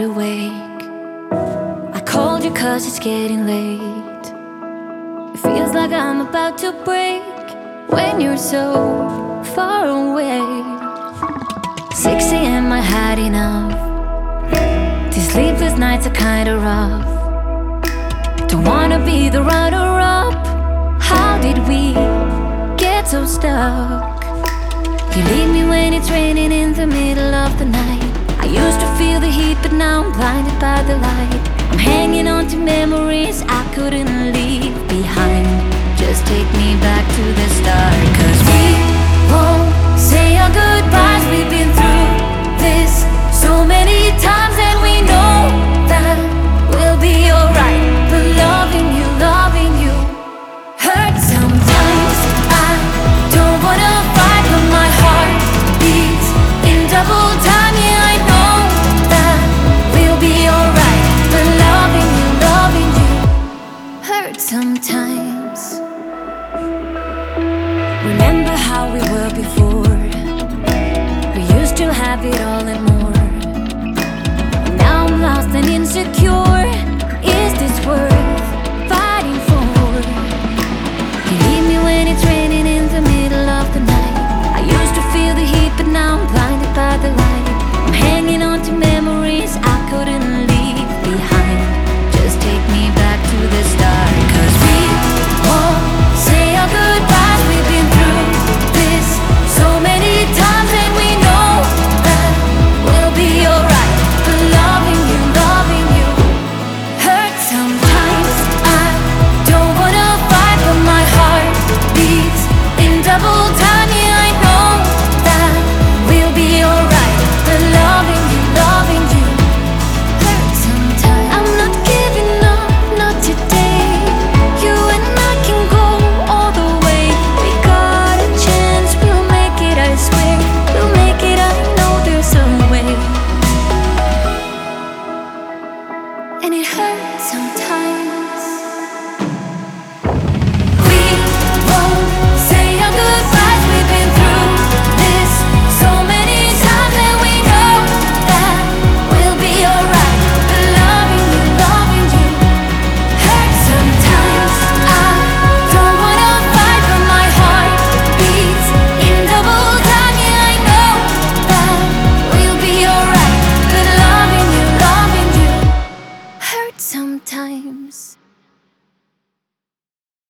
awake. I called you cause it's getting late. It feels like I'm about to break when you're so far away. 6 a.m. I had enough. These sleepless nights are kinda rough. Don't wanna be the runner-up. How did we get so stuck? You leave me when it's raining in the middle of the night. I used to feel the heat, but now I'm blinded by the light. I'm hanging on to memories I couldn't leave behind. Just take me back to the start. Cause we won't say our goodbyes. We've been through this so many times, and we know that we'll be alright. But loving you hurts sometimes. I don't wanna fight, but my heart beats in double time. Yeah, I know that we'll be alright. But loving you hurts sometimes. Remember how we were before? We used to have it all and more.